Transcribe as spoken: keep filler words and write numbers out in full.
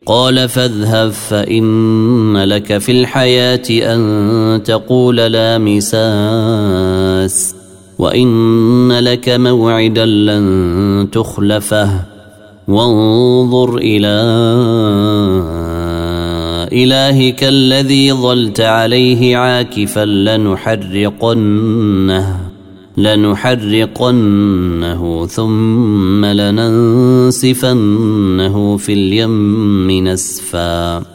قال فاذهب فإن لك في الحياة أن تقول لا مساس وإن لك موعدا لن تخلفه وانظر إلى إلهك الذي ظلت عليه عاكفا لنحرقنه لنحرقنه ثم لننسفنه في اليم نسفا